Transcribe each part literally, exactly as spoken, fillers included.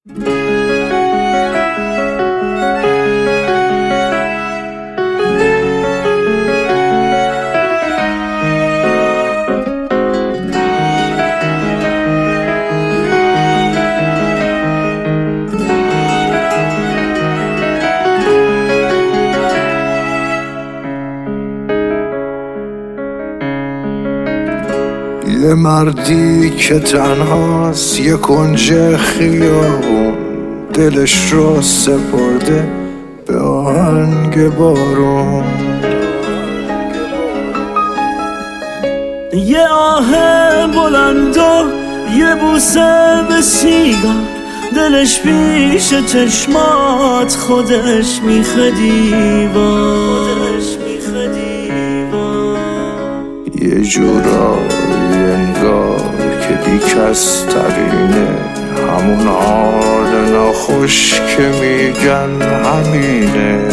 یه مردی که تنهاست یه کنج خیابون، دلش رو سپرده به آهنگ بارون. یه آه بلند و یه بوسه به سیگار، دلش پیش چشمات خودش میخه دیوار. یه جورایی انگار که بیکس ترینه، همون حال ناخوش که میگن همینه.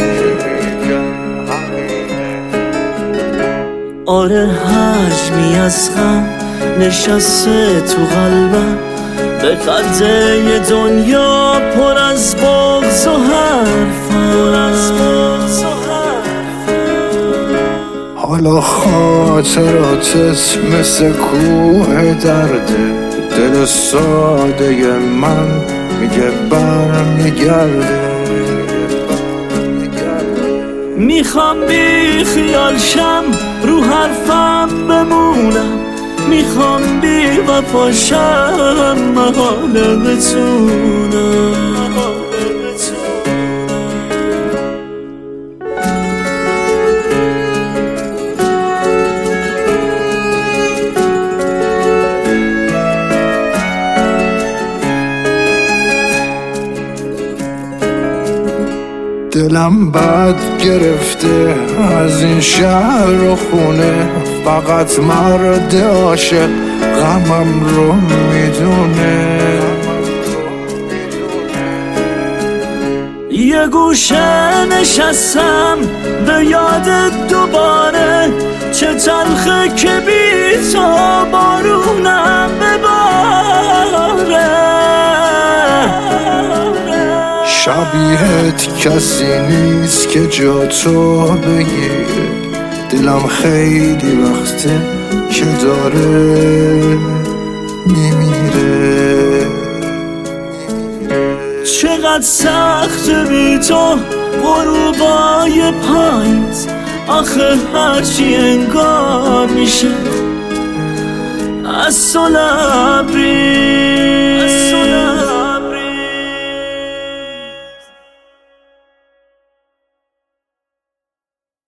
آره حجمی از غم نشسته تو قلبم، به قدر یه دنیا پر از بغض و حرفم. حالا خاطراتت مثل کوه درده، دل ساده من میگه برمیگرده. میخوام بی خیال شم رو حرفم بمونم، میخوام بی وفاشم محاله بتونم. دلم بد گرفته از این شهر و خونه، فقط مرد عاشق غمم رو میدونه. یه گوشه نشستم به یادت دوباره، چه تلخه که بی تو بارونم بباره. شبیهت کسی نیست که جا تو بگیره، دلم خیلی وقته که داره میمیره. چقدر سخت بی تو غروبای پاییز، آخه هرچی انگار میشه از تو لبریز.